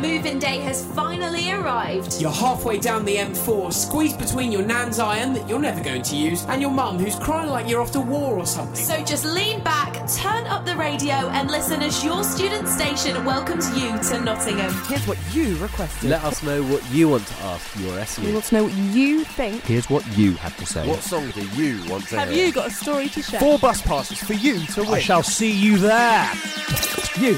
Moving day has finally arrived. You're halfway down the M4, squeezed between your nan's iron that you're never going to use and your mum who's crying like you're off to war or something. So just lean back, turn up the radio and listen as your student station welcomes you to Nottingham. Here's what you requested. Let us know what you want to ask your SE. We want to know what you think. Here's what you have to say. What song do you want to Have hear? you got a story to share? 4 bus passes for you to win. I shall see you there. You.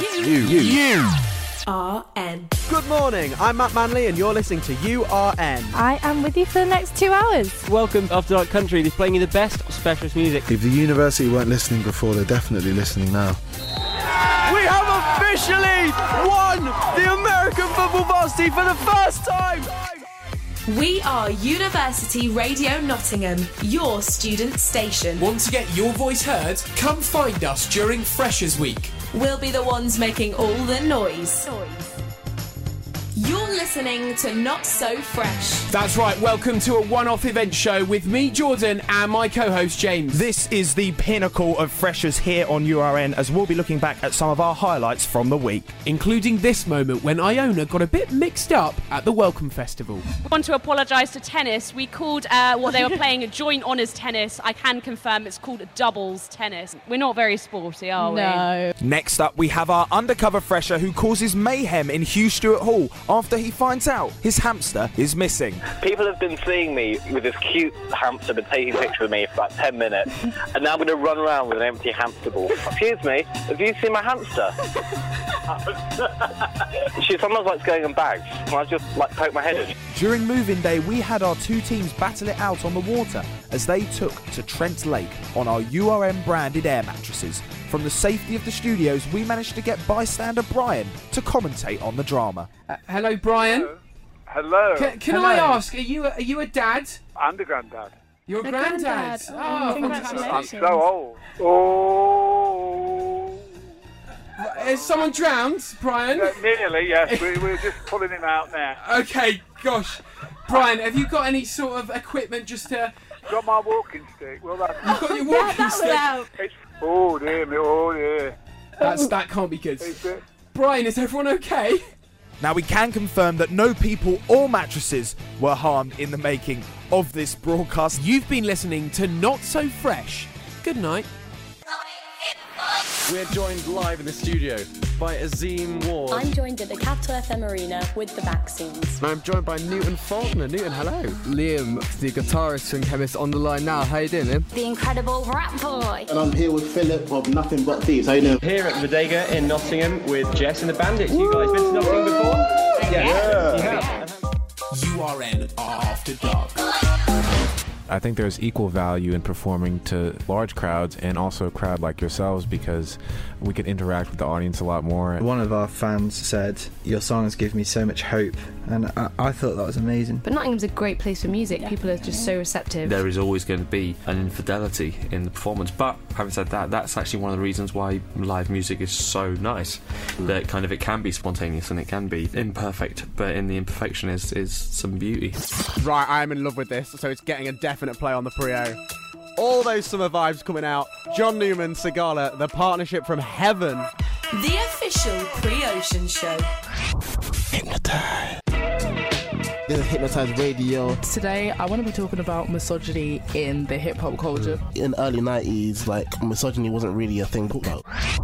RN. Good morning, I'm Matt Manley and you're listening to URN. I am with you for the next 2 hours. Welcome to After Dark Country. They're playing you the best specialist music. If the university weren't listening before, they're definitely listening now. We have officially won the American Football Varsity for the first time! We are University Radio Nottingham, your student station. Want to get your voice heard? Come find us during Freshers Week. We'll be the ones making all the noise. You're listening to Not So Fresh. That's right, welcome to a one-off event show with me, Jordan, and my co-host, James. This is the pinnacle of freshers here on URN, as we'll be looking back at some of our highlights from the week. Including this moment when Iona got a bit mixed up at the Welcome Festival. I want to apologise to tennis. We called what they were playing a joint honours tennis. I can confirm it's called doubles tennis. We're not very sporty, are we? No. Next up, we have our undercover fresher who causes mayhem in Hugh Stewart Hall after he finds out his hamster is missing. People have been seeing me with this cute hamster, been taking pictures of me for about 10 minutes, and now I'm going to run around with an empty hamster ball. Excuse me, have you seen my hamster? She sometimes likes going in bags, and I just poke my head in. During moving day, we had our 2 teams battle it out on the water as they took to Trent Lake on our URM branded air mattresses. From the safety of the studios, we managed to get bystander Brian to commentate on the drama. Hello, Brian. Hello. Can I ask, are you a dad? I'm the granddad. You're a granddad. Oh, Congratulations. I'm so old. Oh. Is someone drowned, Brian? Nearly, yes. We're just pulling him out now. Okay, gosh. Brian, have you got any sort of equipment just to... Got my walking stick. Well, that's... You've got your walking stick? Oh, dear me. Oh, dear. That can't be good. Brian, is everyone okay? Now, we can confirm that no people or mattresses were harmed in the making of this broadcast. You've been listening to Not So Fresh. Good night. We're joined live in the studio by Azim Ward. I'm joined at the Capital FM Arena with the vaccines. And I'm joined by Newton Faulkner. Newton, hello. Liam, the guitarist and chemist on the line now. How you doing, Liam? The incredible Rap Boy. And I'm here with Philip of Nothing But Thieves. How you doing? Here at Bodega in Nottingham with Jess and the Bandits. You guys been to Nottingham before? Yeah. URN After Dark. I think there's equal value in performing to large crowds and also a crowd like yourselves because we could interact with the audience a lot more. One of our fans said, "Your songs give me so much hope," and I thought that was amazing. But Nottingham's a great place for music. People are just so receptive. There is always going to be an infidelity in the performance, but having said that, that's actually one of the reasons why live music is so nice. That kind of it can be spontaneous and it can be imperfect, but in the imperfection is some beauty. Right, I'm in love with this, so it's getting a definite play on the Prio. All those summer vibes coming out. John Newman, Sigala, the partnership from heaven. The official Pre-Ocean Show. Hypnotize. This is Hypnotize Radio. Today, I want to be talking about misogyny in the hip-hop culture. In the early 90s, misogyny wasn't really a thing to talk about.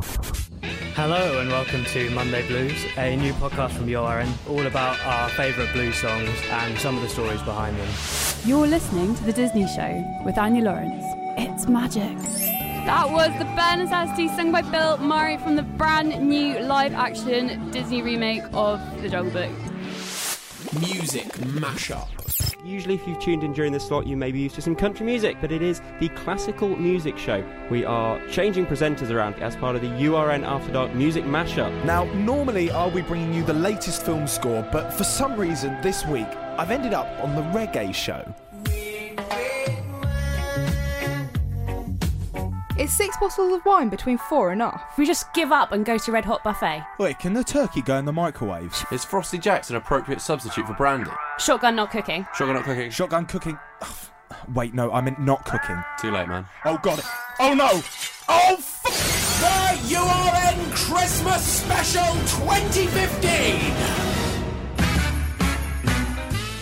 Hello and welcome to Monday Blues, a new podcast from URN, all about our favourite blues songs and some of the stories behind them. You're listening to The Disney Show with Anya Lawrence. It's magic. That was The Bare Necessity, sung by Bill Murray from the brand new live-action Disney remake of The Jungle Book. Music mashup. Usually if you've tuned in during this slot you may be used to some country music, but it is the Classical Music Show. We are changing presenters around as part of the URN After Dark Music Mashup. Now, normally I'll be bringing you the latest film score, but for some reason this week I've ended up on the Reggae Show. Is 6 bottles of wine between 4 enough? We just give up and go to Red Hot Buffet. Wait, can the turkey go in the microwave? Is Frosty Jacks an appropriate substitute for brandy? Shotgun not cooking. Shotgun not cooking. Shotgun cooking. Wait, no, I meant not cooking. Too late, man. Oh, God. Oh, no. Oh, The URN Christmas Special 2015.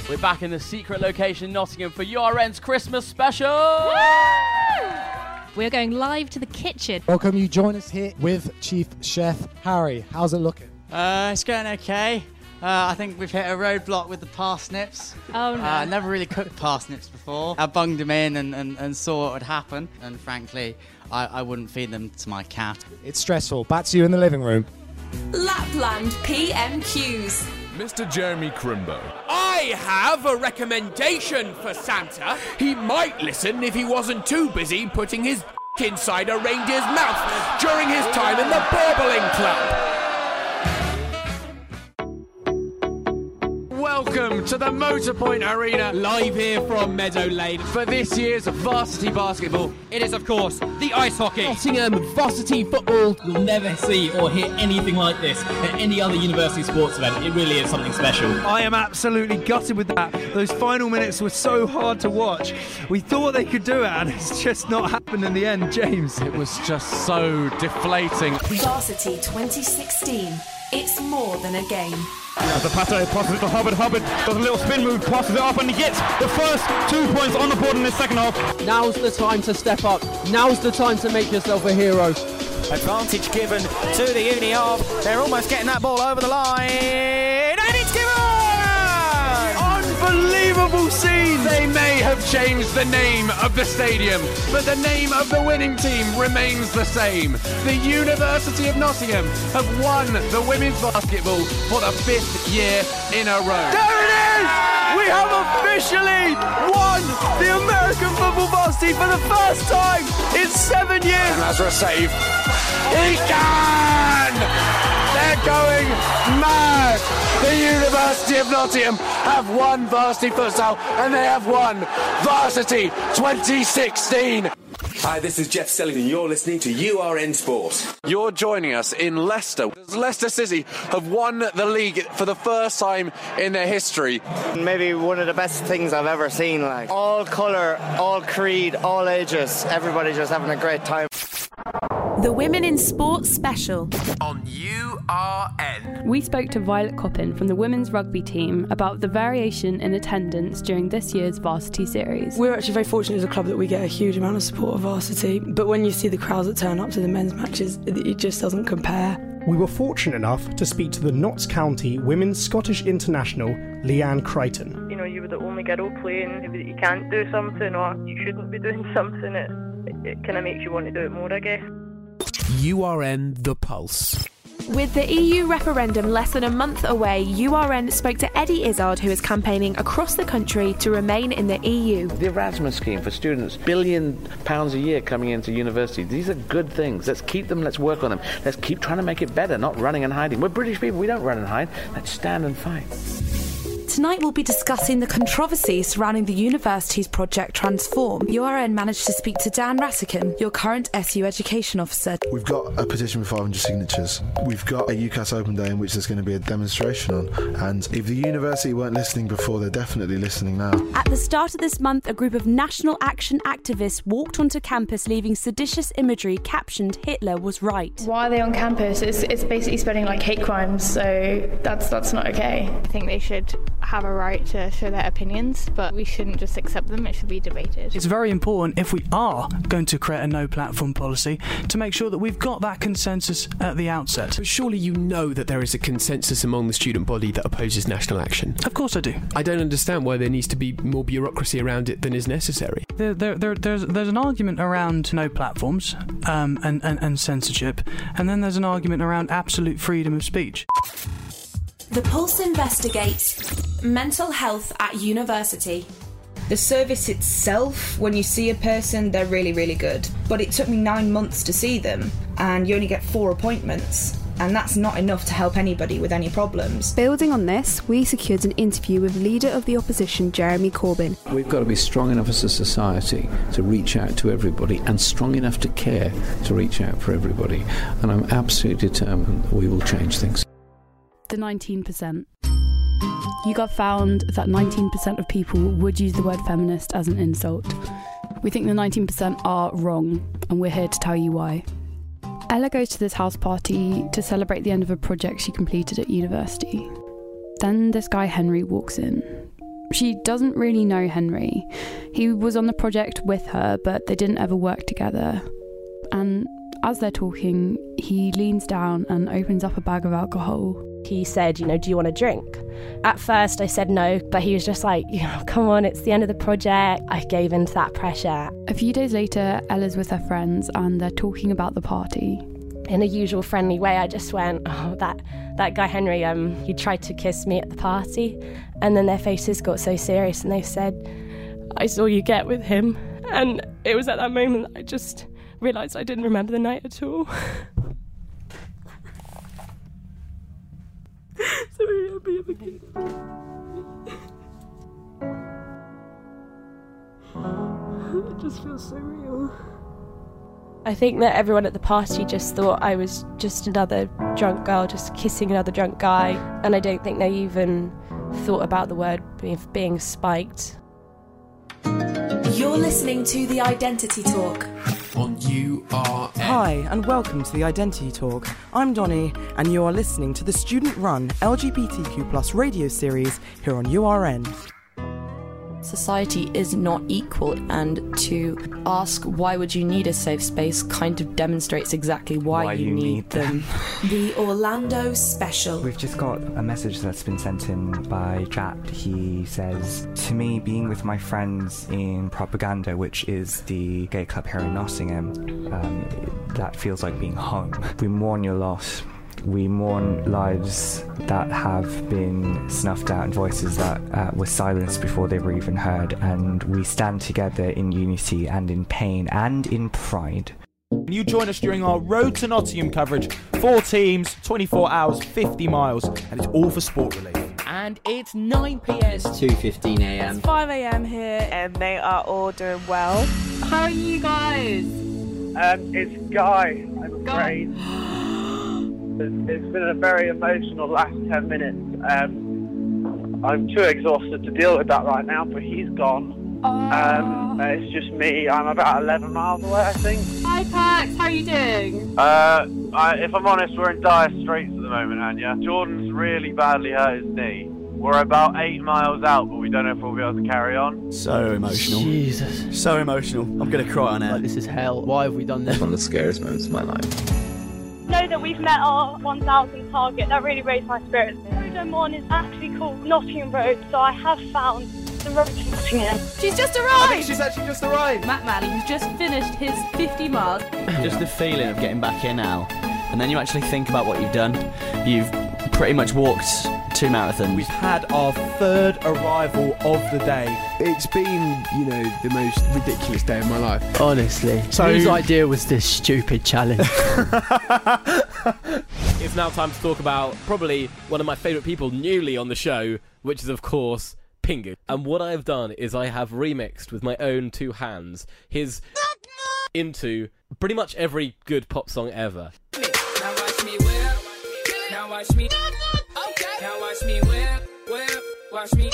We're back in the secret location in Nottingham for URN's Christmas special! We're going live to the kitchen. Welcome, you join us here with Chief Chef Harry. How's it looking? It's going okay. I think we've hit a roadblock with the parsnips. Oh no. I never really cooked parsnips before. I bunged them in and saw what would happen. And frankly, I wouldn't feed them to my cat. It's stressful. Back to you in the living room. Lapland PMQs. Mr. Jeremy Crimbo. I have a recommendation for Santa. He might listen if he wasn't too busy putting his inside a reindeer's mouth during his time in the Burbling Club. Welcome to the Motorpoint Arena, live here from Meadow Lane for this year's varsity basketball. It is, of course, the ice hockey. Nottingham varsity football. You'll never see or hear anything like this at any other university sports event. It really is something special. I am absolutely gutted with that. Those final minutes were so hard to watch. We thought they could do it, and it's just not happened in the end, James. It was just so deflating. Varsity 2016. It's more than a game. The Pato passes it to Hubbard. Hubbard does a little spin move, passes it up, and he gets the first 2 points on the board in the second half. Now's the time to step up. Now's the time to make yourself a hero. Advantage given to the Uni of. They're almost getting that ball over the line, and it's given! Unbelievable scene! They may have changed the name of the stadium, but the name of the winning team remains the same. The University of Nottingham have won the women's basketball for the 5th year in a row. There it is! We have officially won the American football varsity for the first time in 7 years! And Lazarus save. He can! They're going mad! The University of Nottingham have won varsity futsal, and they have won varsity 2016. Hi, this is Jeff Sellington. You're listening to URN Sport. You're joining us in Leicester. Leicester City have won the league for the first time in their history. Maybe one of the best things I've ever seen. Like all colour, all creed, all ages, everybody just having a great time. The Women in Sports Special on URN. We spoke to Violet Coppin from the women's rugby team about the variation in attendance during this year's varsity series. We're actually very fortunate as a club that we get a huge amount of support of varsity, but when you see the crowds that turn up to the men's matches, it just doesn't compare. We were fortunate enough to speak to the Notts County Women's Scottish International, Leanne Crichton. You know, you were the only girl playing. If you can't do something or you shouldn't be doing something, it kind of makes you want to do it more, I guess. URN The Pulse. With the EU referendum less than a month away, URN spoke to Eddie Izzard, who is campaigning across the country to remain in the EU. The Erasmus scheme for students, £1 billion a year coming into university. These are good things. Let's keep them, let's work on them. Let's keep trying to make it better, not running and hiding. We're British people, we don't run and hide. Let's stand and fight. Tonight we'll be discussing the controversy surrounding the university's Project Transform. URN managed to speak to Dan Rassican, your current SU Education Officer. We've got a petition with 500 signatures. We've got a UCAS Open Day in which there's going to be a demonstration on. And if the university weren't listening before, they're definitely listening now. At the start of this month, a group of National Action activists walked onto campus leaving seditious imagery captioned "Hitler was right." Why are they on campus? It's basically spreading like hate crimes, so that's not okay. I think they should have a right to show their opinions, but we shouldn't just accept them. It should be debated. It's very important, if we are going to create a no platform policy, to make sure that we've got that consensus at the outset. But surely you know that there is a consensus among the student body that opposes national action. Of course I do. I don't understand why there needs to be more bureaucracy around it than is necessary. There's an argument around no platforms and censorship, and then there's an argument around absolute freedom of speech. The Pulse investigates mental health at university. The service itself, when you see a person, they're really, really good. But it took me 9 months to see them, and you only get 4 appointments. And that's not enough to help anybody with any problems. Building on this, we secured an interview with leader of the opposition, Jeremy Corbyn. We've got to be strong enough as a society to reach out to everybody and strong enough to care to reach out for everybody. And I'm absolutely determined that we will change things. The 19%. YouGov found that 19% of people would use the word feminist as an insult. We think the 19% are wrong, and we're here to tell you why. Ella goes to this house party to celebrate the end of a project she completed at university. Then this guy Henry walks in. She doesn't really know Henry. He was on the project with her, but they didn't ever work together. And as they're talking, he leans down and opens up a bag of alcohol. He said, do you want a drink? At first I said no, but he was just like, come on, it's the end of the project. I gave in to that pressure. A few days later, Ella's with her friends and they're talking about the party. In a usual friendly way, I just went, oh, that guy Henry, he tried to kiss me at the party. And then their faces got so serious and they said, I saw you get with him. And it was at that moment that I just realised I didn't remember the night at all. Sorry, I'll be a kid. It just feels so real. I think that everyone at the party just thought I was just another drunk girl just kissing another drunk guy, and I don't think they even thought about the word being spiked. You're listening to The Identity Talk on URN. Hi, and welcome to The Identity Talk. I'm Donnie, and you are listening to the student-run LGBTQ+ radio series here on URN. Society is not equal, and to ask why would you need a safe space kind of demonstrates exactly why you need them. The Orlando Special. We've just got a message that's been sent in by Jack. He says, to me, being with my friends in Propaganda, which is the gay club here in Nottingham, that feels like being home. We mourn your loss. We mourn lives that have been snuffed out and voices that were silenced before they were even heard, and we stand together in unity and in pain and in pride. You join us during our Road to Nottingham coverage. 4 teams, 24 hours, 50 miles, and it's all for sport relief. And it's 9 p.m. It's 2:15 a.m. It's 5 a.m. here, and they are all doing well. How are you guys? It's Guy, I'm afraid. It's been a very emotional last 10 minutes. I'm too exhausted to deal with that right now, but he's gone. It's just me. I'm about 11 miles away, I think. Hi, Pax. How are you doing? If I'm honest, we're in dire straits at the moment, Anya. Jordan's really badly hurt his knee. We're about 8 miles out, but we don't know if we'll be able to carry on. So emotional. Jesus. So emotional. I'm going to cry on air. Like, this is hell. Why have we done this? One of the scariest moments of my life. Know that we've met our 1,000 target. That really raised my spirits. Road O'Morn is actually called Nottingham Road, so I have found the road to Nottingham. She's just arrived! I think she's actually just arrived. Matt Malley, who's just finished his 50 miles. Just the feeling of getting back here now, and then you actually think about what you've done. You've pretty much walked 2 marathons. We've had our 3rd arrival of the day. It's been, the most ridiculous day of my life. Honestly. So whose idea was this stupid challenge? It's now time to talk about probably one of my favourite people newly on the show, which is, of course, Pingu. And what I've done is I have remixed with my own 2 hands his into pretty much every good pop song ever. Now watch me whip. Now watch me. Okay. Now watch me whip. Watch me.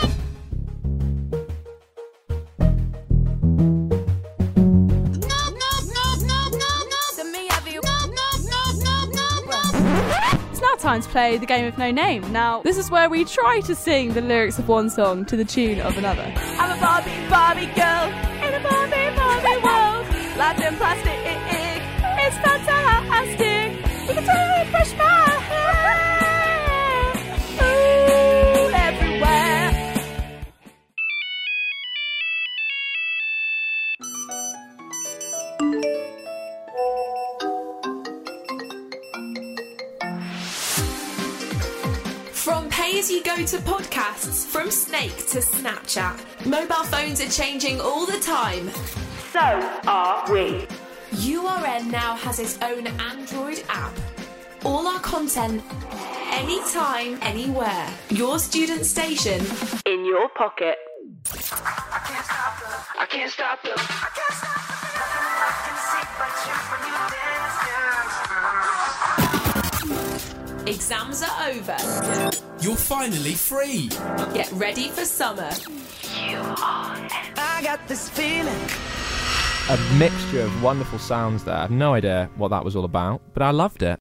It's now time to play the game of no name. Now, this is where we try to sing the lyrics of one song to the tune of another. I'm a Barbie girl in a Barbie world. Life in plastic, it's fantastic. We can totally brush my hair. Ooh, everywhere. From pay-as-you-go to podcasts, from Snake to Snapchat, mobile phones are changing all the time. So are we. URN now has its own Android app. All our content, anytime, anywhere. Your student station in your pocket. I can't stop them. I can't stop them. I can't stop them. I can see but you when you dance. Exams are over. You're finally free. Get ready for summer. URN. I got this feeling. A mixture of wonderful sounds there. I have no idea what that was all about, but I loved it.